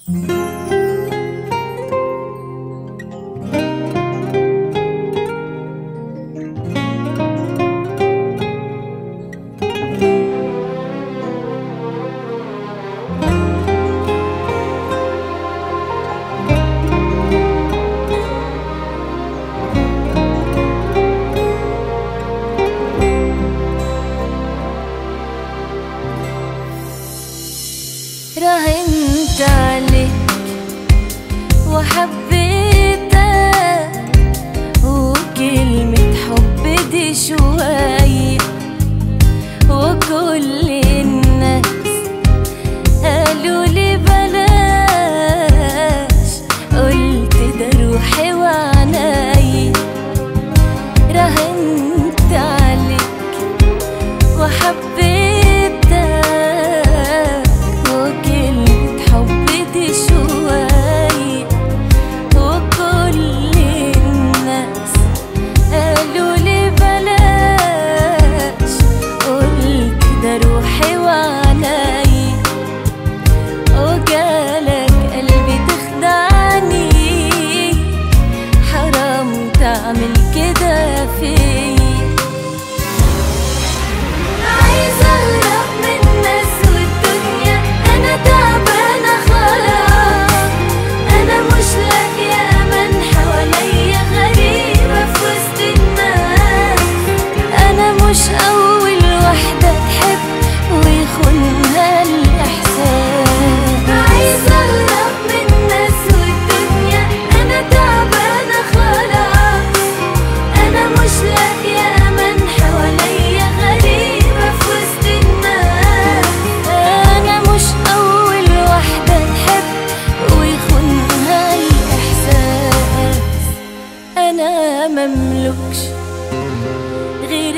راهنت عليك وحبيتك، وكلمة حب دي شوية، وكل الناس قالوا لي بلاش، قلت ده روحي وعناي. راهنت عليك وحبيتك، تعمل كده فيا. عايزة أهرب من الناس والدنيا، أنا تعبانة خلاص، أنا مش لاقية أمان حواليا، غريبة في وسط الناس، أنا مش أول واحدة تحب ويخونها الإحساس. عايزة أهرب من الناس والدنيا، أنا تعبانة خلاص، أنا مش لاقية أمان حواليا، غريبة في وسط الناس، أنا مش أول واحدة تحب ويخونها الإحساس. أنا مملكش غير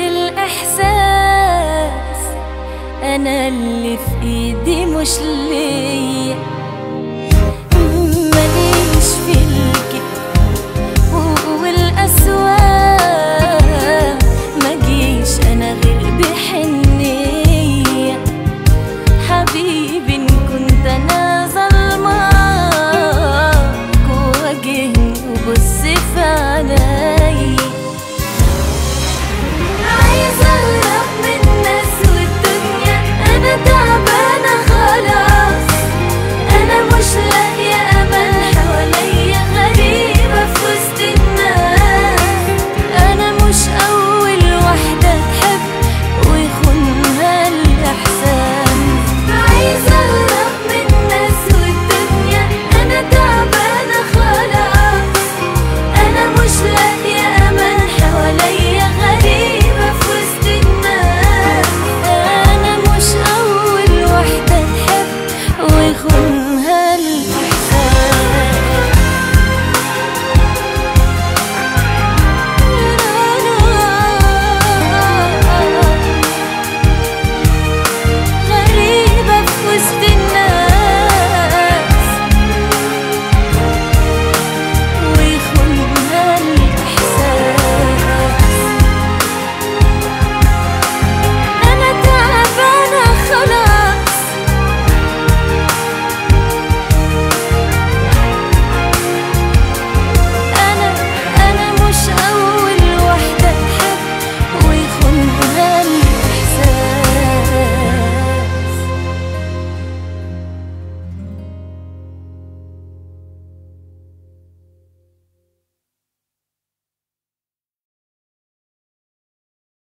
الإحساس، أنا اللي في إيدي مش ليا.